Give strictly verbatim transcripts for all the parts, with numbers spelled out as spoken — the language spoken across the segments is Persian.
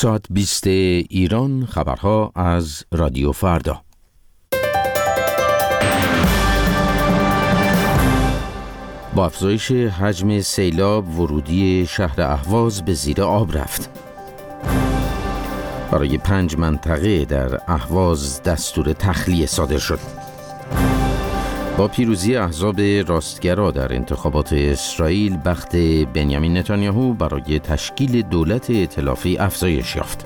ساعت بیست ایران، خبرها از رادیو فردا. با افزایش حجم سیلاب، ورودی شهر اهواز به زیر آب رفت. برای پنج منطقه در اهواز دستور تخلیه صادر شد. با پیروزی احزاب راستگرا در انتخابات اسرائیل، بخت بنیامین نتانیاهو برای تشکیل دولت ائتلافی افزایش یافت.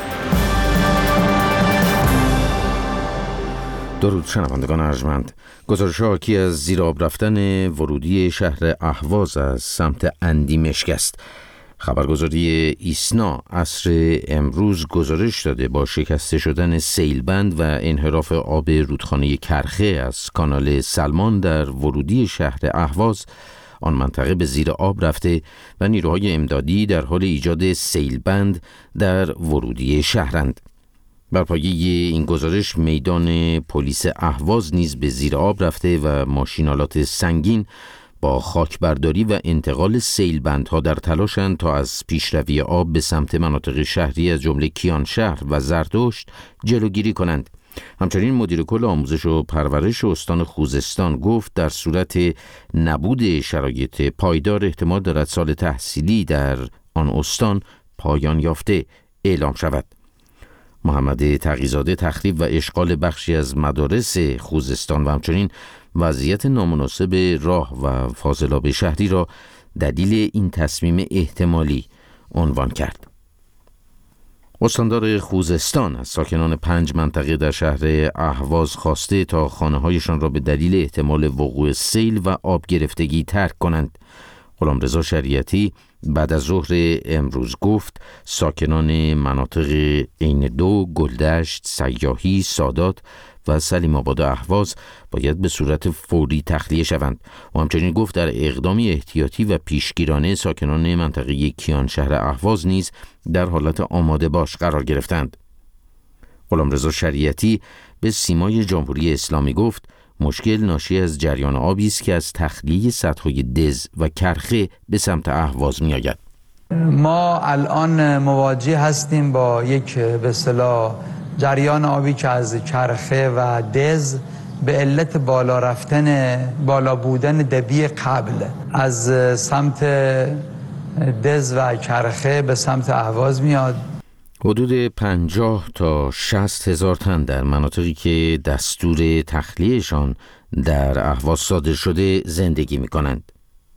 درود شنوندگان ارجمند. گزارش حاکی از زیر آب رفتن ورودی شهر اهواز از سمت اندیمشک است. خبرگزاری ایسنا عصر امروز گزارش داده با شکسته شدن سیلبند و انحراف آب رودخانه کرخه از کانال سلمان در ورودی شهر اهواز، آن منطقه به زیر آب رفته و نیروهای امدادی در حال ایجاد سیلبند در ورودی شهرند. بر پایه این گزارش میدان پلیس اهواز نیز به زیر آب رفته و ماشینالات سنگین با خاکبرداری و انتقال سیلبندها در تلاشند تا از پیشروی آب به سمت مناطق شهری از جمله کیانشهر و زردشت جلوگیری کنند. همچنین مدیر کل آموزش و پرورش استان خوزستان گفت در صورت نبود شرایط پایدار احتمال دارد سال تحصیلی در آن استان پایان یافته اعلام شود. محمد تقی‌زاده تخریب و اشغال بخشی از مدارس خوزستان و همچنین وضعیت نامناسب راه و فاضلاب شهری را دلیل این تصمیم احتمالی عنوان کرد. استاندار خوزستان از ساکنان پنج منطقه در شهر اهواز خواسته تا خانه‌هایشان را به دلیل احتمال وقوع سیل و آب گرفتگی ترک کنند. غلامرضا شریعتی بعد از ظهر امروز گفت ساکنان مناطق عین دو، گلدشت، سیاحی، سادات و سلیم آباد اهواز باید به صورت فوری تخلیه شوند. و همچنین گفت در اقدامی احتیاطی و پیشگیرانه ساکنان منطقه کیانشهر اهواز نیز در حالت آماده باش قرار گرفتند. غلامرضا شریعتی به سیمای جمهوری اسلامی گفت مشکل ناشی از جریان آبی است که از تخلیه سدهای دز و کرخه به سمت اهواز می آید. ما الان مواجه هستیم با یک به اصطلاح جریان آبی که از کرخه و دز به علت بالا رفتن بالا بودن دبی قبل از سمت دز و کرخه به سمت اهواز میاد. حدود پنجاه تا شصت هزار تن در مناطقی که دستور تخلیهشان در اهواز صادر شده زندگی می کنند.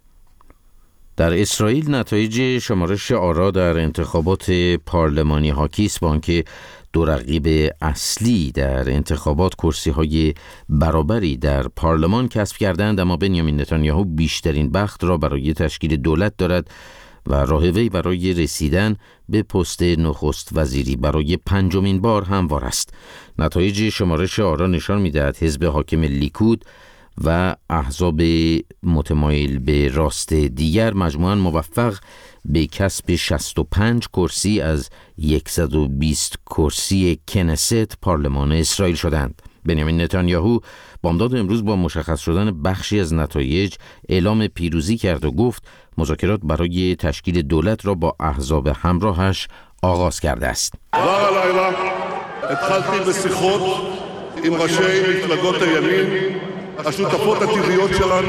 در اسرائیل نتایج شمارش آرا در انتخابات پارلمانی حاکی است با آنکه دو رقیب اصلی در انتخابات کرسی‌های برابری در پارلمان کسب کردند، اما بنیامین نتانیاهو بیشترین بخت را برای تشکیل دولت دارد و راه وی برای رسیدن به پست نخست وزیری برای پنجمین بار هموار است. نتایج شمارش آرا نشان می‌دهد حزب حاکم لیکود و احزاب متمایل به راست دیگر مجموعاً موفق به کسب شصت و پنج کرسی از صد و بیست کرسی کنست پارلمان اسرائیل شدند. بنیامین نتانیاهو بامداد امروز با مشخص شدن بخشی از نتایج اعلام پیروزی کرد و گفت مذاکرات برای تشکیل دولت را با احزاب همراهش آغاز کرده است. הלילה התחלתי בשיחות עם ראשי מפלגות הימין, השותפות הטבעיות שלנו.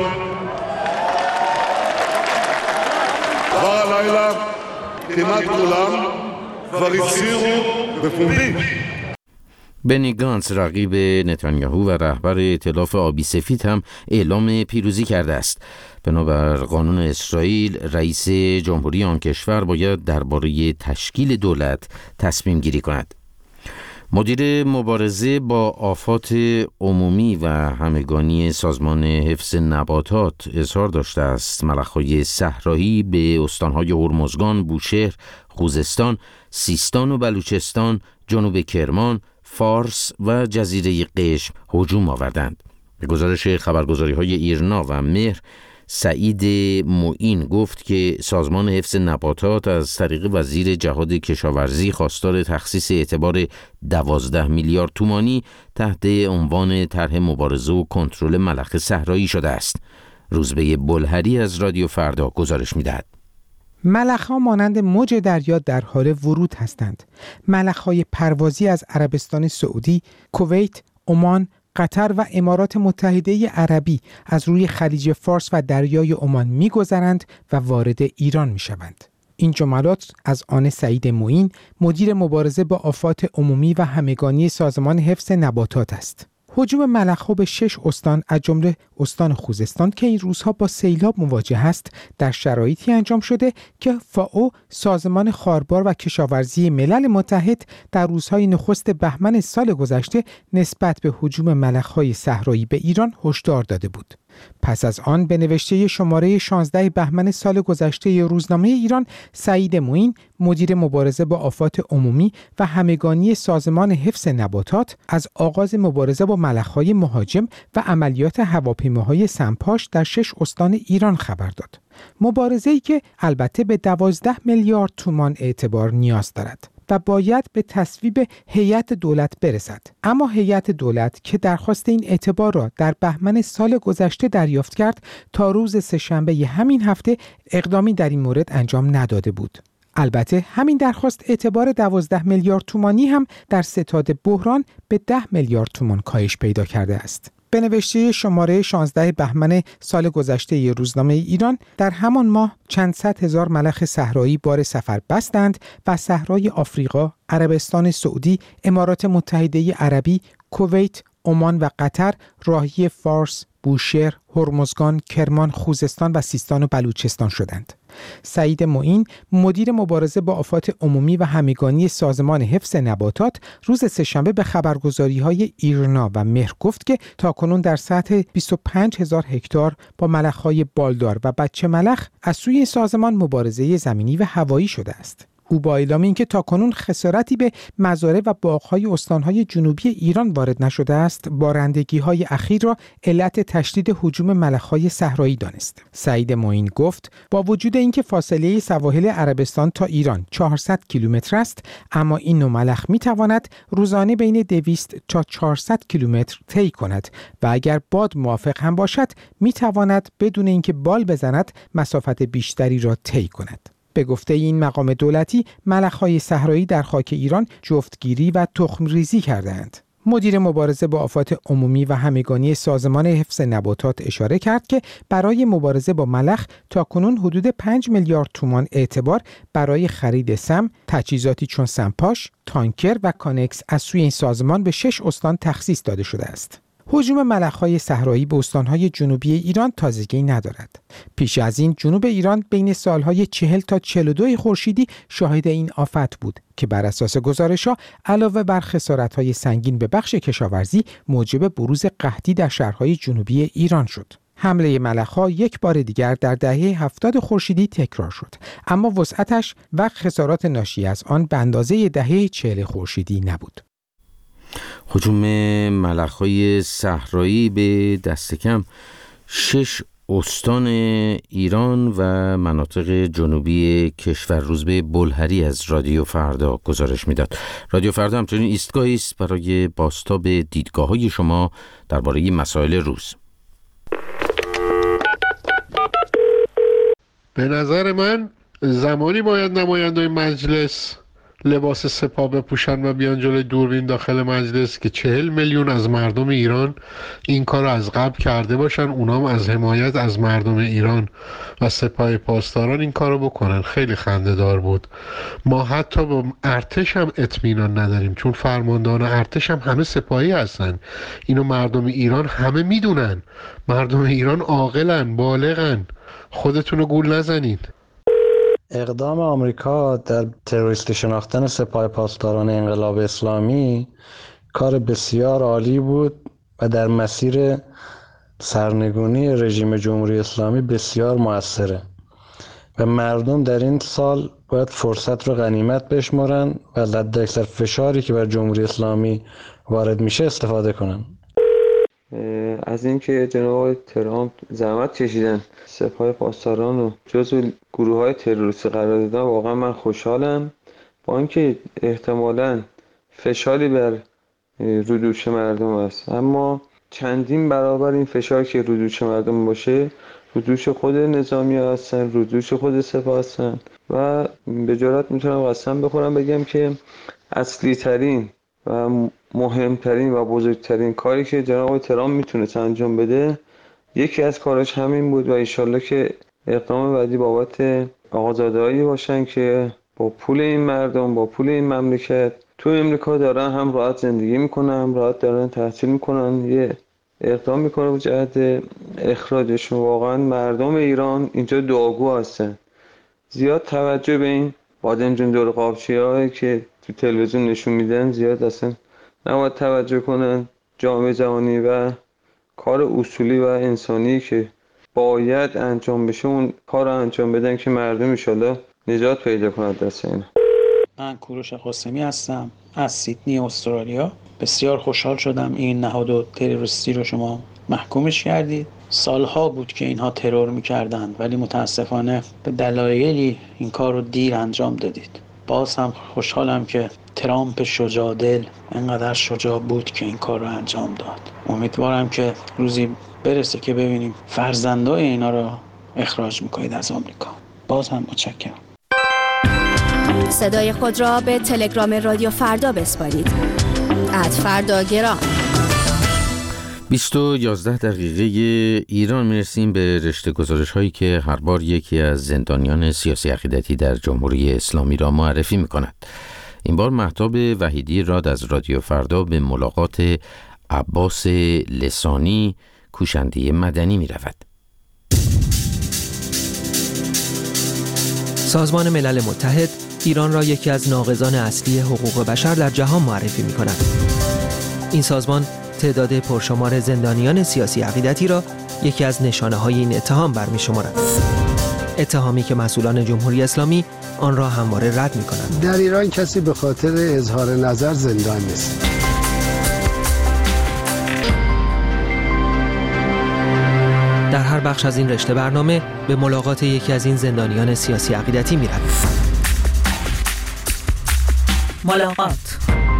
כבר הלילה כמעט כולם כבר הצהירו בפומבי. بنی گانتس رقیب نتانیاهو و رهبر ائتلاف آبی سفید هم اعلام پیروزی کرده است. بنابر قانون اسرائیل رئیس جمهوری آن کشور باید درباره تشکیل دولت تصمیم گیری کند. مدیر مبارزه با آفات عمومی و همگانی سازمان حفظ نباتات اظهار داشته است ملخ‌های صحرایی به استان‌های هرمزگان، بوشهر، خوزستان، سیستان و بلوچستان، جنوب کرمان، فارس و جزیره قشم هجوم آوردند. به گزارش خبرگزاری‌های ایرنا و مهر، سعید معین گفت که سازمان حفظ نباتات از طریق وزیر جهاد کشاورزی خواستار تخصیص اعتبار دوازده میلیارد تومانی تحت عنوان طرح مبارزه و کنترل ملخ صحرایی شده است. روزبه بلهری از رادیو فردا گزارش می‌دهد. ملخ‌ها مانند موج دریا در حال ورود هستند. ملخ‌های پروازی از عربستان سعودی، کویت، عمان، قطر و امارات متحده عربی از روی خلیج فارس و دریای عمان می‌گذرند و وارد ایران می‌شوند. این جملات از آن سعید معین، مدیر مبارزه با آفات عمومی و همگانی سازمان حفظ نباتات است. هجوم ملخ‌ها به شش استان از جمله استان خوزستان که این روزها با سیلاب مواجه است در شرایطی انجام شده که فائو سازمان خاربار و کشاورزی ملل متحد در روزهای نخست بهمن سال گذشته نسبت به هجوم ملخ‌های صحرایی به ایران هشدار داده بود. پس از آن به نوشته شماره شانزده بهمن سال گذشته روزنامه ایران، سعید معین، مدیر مبارزه با آفات عمومی و همگانی سازمان حفظ نباتات، از آغاز مبارزه با ملخ‌های مهاجم و عملیات هواپیماهای سمپاش در شش استان ایران خبر داد. مبارزه‌ای که البته به دوازده میلیارد تومان اعتبار نیاز دارد و باید به تصویب هیئت دولت برسد. اما هیئت دولت که درخواست این اعتبار را در بهمن سال گذشته دریافت کرد، تا روز سه‌شنبه همین هفته اقدامی در این مورد انجام نداده بود. البته همین درخواست اعتبار دوازده میلیارد تومانی هم در ستاد بحران به ده میلیارد تومان کاهش پیدا کرده است. به نوشته شماره شانزده بهمن سال گذشته روزنامه ایران، در همان ماه چند صد هزار ملخ صحرایی بار سفر بستند و صحرای آفریقا، عربستان سعودی، امارات متحده عربی، کویت، عمان و قطر راهی فارس، بوشهر، هرمزگان، کرمان، خوزستان و سیستان و بلوچستان شدند. سعید معین، مدیر مبارزه با آفات عمومی و همگانی سازمان حفظ نباتات، روز سه‌شنبه به خبرگزاری‌های ایرنا و مهر گفت که تاکنون در سطح بیست و پنج هزار هکتار با ملخ‌های بالدار و بچه ملخ از سوی سازمان مبارزه زمینی و هوایی شده است. او با اعلام اینکه تاکنون خسارتی به مزارع و باغ‌های استان‌های جنوبی ایران وارد نشده است، بارندگی‌های اخیر را علت تشدید هجوم ملخ‌های صحرایی دانست. سعید معین گفت با وجود اینکه فاصله سواحل عربستان تا ایران چهارصد کیلومتر است، اما این نوع ملخ می‌تواند روزانه بین دویست تا چهارصد کیلومتر طی کند و اگر باد موافق هم باشد، می‌تواند بدون اینکه بال بزند مسافت بیشتری را طی کند. به گفته این مقام دولتی، ملخ‌های صحرایی در خاک ایران جفتگیری و تخم ریزی کردند. مدیر مبارزه با آفات عمومی و همگانی سازمان حفظ نباتات اشاره کرد که برای مبارزه با ملخ تاکنون حدود پنج میلیارد تومان اعتبار برای خرید سم، تجهیزاتی چون سمپاش، تانکر و کانکس از سوی این سازمان به شش استان تخصیص داده شده است. هجوم ملخ‌های صحرایی به استان‌های جنوبی ایران تازگی ندارد. پیش از این جنوب ایران بین سال‌های چهل تا چهل و دو خورشیدی شاهد این آفت بود که بر اساس گزارش‌ها علاوه بر خسارت‌های سنگین به بخش کشاورزی موجب بروز قحطی در شهرهای جنوبی ایران شد. حمله ملخ‌ها یک بار دیگر در دهه هفتاد خورشیدی تکرار شد، اما وسعتش و خسارات ناشی از آن به اندازه دهه چهل خورشیدی نبود. هجوم ملخ‌های صحرایی به دست کم شش استان ایران و مناطق جنوبی کشور. روزبه بلهری از رادیو فردا گزارش میداد. رادیو فردا همچنین ایستگاهی است برای بازتاب دیدگاه‌های شما درباره مسائل روز. به نظر من زمانی باید نمایندگان مجلس لباس سپاه بپوشن و بیان جلوی دوربین داخل مجلس که چهل میلیون از مردم ایران این کار رو از قبل کرده باشن، اونام از حمایت از مردم ایران و سپاه پاسداران این کار رو بکنن. خیلی خنده دار بود. ما حتی با ارتش هم اطمینان نداریم، چون فرماندهان ارتش هم همه سپاهی هستن. اینو مردم ایران همه میدونن. مردم ایران عاقلن، بالغن. خودتون رو گول نزنید. اقدام آمریکا در تروریستی شناختن سپاه پاسداران انقلاب اسلامی کار بسیار عالی بود و در مسیر سرنگونی رژیم جمهوری اسلامی بسیار موثره و مردم در این سال باید فرصت رو غنیمت بشمارن و از حداکثر فشاری که بر جمهوری اسلامی وارد میشه استفاده کنن. از اینکه جناب ترامپ زحمت کشیدن سپاه پاسداران رو جزو گروه‌های تروریستی قرار دادن، واقعا من خوشحالم. با اینکه احتمالاً فشاری بر رو دوش مردم است، اما چندین برابر این فشار که رو دوش مردم باشه رو دوش خود نظامی هستن، رو دوش خود سپاه هستن و به جرات میتونم قسم بخورم بگم که اصلی ترین و مهمترین و بزرگترین کاری که جناب ترامپ میتونه انجام بده یکی از کاراش همین بود و انشالله که اقدام بعدی بابت آقازاده‌هایی باشن که با پول این مردم، با پول این مملکت تو امریکا دارن هم راحت زندگی میکنن، هم راحت دارن تحصیل میکنن. یه اقدام میکنه به جهت اخراجشون. واقعا مردم ایران اینجا دعاگو هستن. زیاد توجه به این بادمجون دور قابچی‌هایی که تو تلویزیون نشون میدن زیاد اصلا نباید توجه کنن. جامعه جهانی و کار اصولی و انسانی که باید انجام بشه اون کار رو انجام بدن که مردم انشالله نجات پیدا کنن دست اینا. من کوروش قاسمی هستم از سیدنی استرالیا. بسیار خوشحال شدم این نهاد تروریستی رو شما محکومش کردید. سالها بود که اینها ترور میکردند ولی متاسفانه به دلایلی این کار رو دیر انجام دادید. باز هم خوشحالم که ترامپ شجاع دل انقدر شجاع بود که این کار رو انجام داد. امیدوارم که روزی برسه که ببینیم فرزندای اینا رو اخراج میکنید از آمریکا. باز هم متشکرم. صدای خود را به تلگرام رادیو فردا بسپارید. ات فردا گرام. بیست و یازده دقیقه ایران میرسیم به رشته گزارش هایی که هر بار یکی از زندانیان سیاسی عقیدتی در جمهوری اسلامی را معرفی می کند. این بار مهتاب وحیدی راد از رادیو فردا به ملاقات عباس لسانی کوشنده مدنی می رود. سازمان ملل متحد ایران را یکی از ناقضان اصلی حقوق بشر در جهان معرفی می کند. این سازمان تعداد پرشمار زندانیان سیاسی عقیدتی را یکی از نشانه های این اتهام برمی شمارد. اتهامی که مسئولان جمهوری اسلامی آن را همواره رد می کنند. در ایران کسی به خاطر اظهار نظر زندان نیست. در هر بخش از این رشته برنامه به ملاقات یکی از این زندانیان سیاسی عقیدتی می رویم. ملاقات.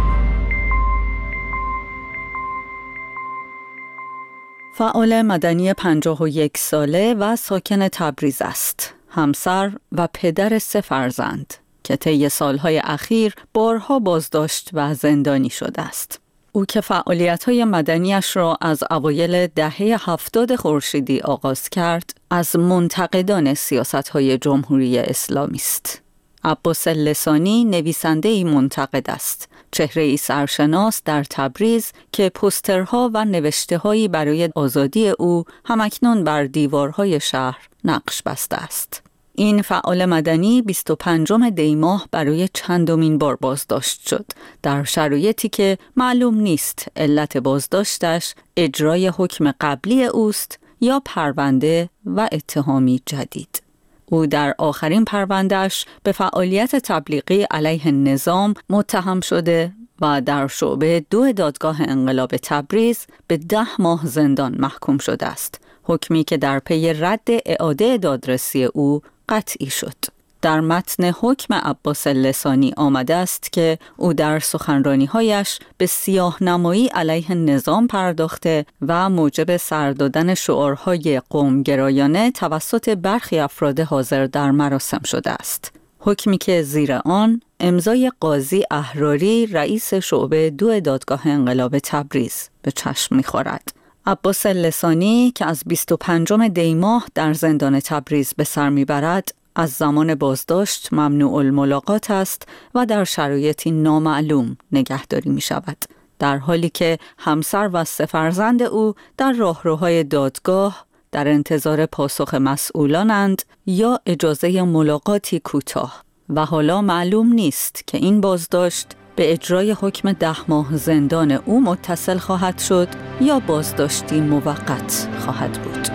فعال مدنی پنجاه و یک ساله و ساکن تبریز است. همسر و پدر سه فرزند که طی سالهای اخیر بارها بازداشت و زندانی شده است. او که فعالیت‌های مدنیش را از اوایل دهه هفتاد خورشیدی آغاز کرد، از منتقدان سیاست‌های جمهوری اسلامی است. عباس لسانی نویسنده‌ای منتقد است، چهره‌ای سرشناس در تبریز که پوسترها و نوشته‌هایی برای آزادی او همکنون بر دیوارهای شهر نقش بسته است. این فعال مدنی بیست و پنجم دی ماه برای چندمین بار بازداشت شد، در شرایطی که معلوم نیست علت بازداشتش اجرای حکم قبلی اوست یا پرونده و اتهامی جدید. او در آخرین پروندهش به فعالیت تبلیغی علیه نظام متهم شده و در شعبه دو دادگاه انقلاب تبریز به ده ماه زندان محکوم شده است، حکمی که در پی رد اعاده دادرسی او قطعی شد. در متن حکم عباس لسانی آمده است که او در سخنرانی‌هایش به سیاه‌نمایی علیه نظام پرداخته و موجب سر دادن شعارهای قومگرایانه توسط برخی افراد حاضر در مراسم شده است. حکمی که زیر آن امضای قاضی احراری رئیس شعبه دو دادگاه انقلاب تبریز به چشم می‌خورد. عباس لسانی که از بیست و پنجم دی ماه در زندان تبریز به سر میبرد، از زمان بازداشت ممنوع الملاقات است و در شرایطی نامعلوم نگهداری می شود. در حالی که همسر و سه فرزند او در راهروهای دادگاه در انتظار پاسخ مسئولانند یا اجازه ملاقاتی کوتاه و حالا معلوم نیست که این بازداشت به اجرای حکم ده ماه زندان او متصل خواهد شد یا بازداشتی موقت خواهد بود.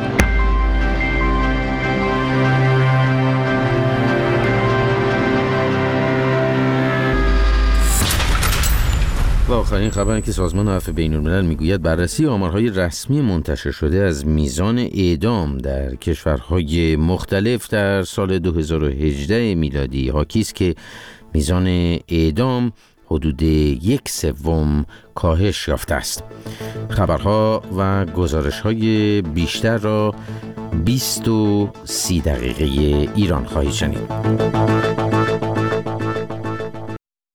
و آخرین خبری که سازمان عفو بین‌الملل میگوید بررسی آمارهای رسمی منتشر شده از میزان اعدام در کشورهای مختلف در سال دو هزار و هجده میلادی حاکی است که میزان اعدام حدود یک سوم کاهش یافته است. خبرها و گزارش‌های بیشتر را بیست و سی دقیقه ایران خواهید شنید.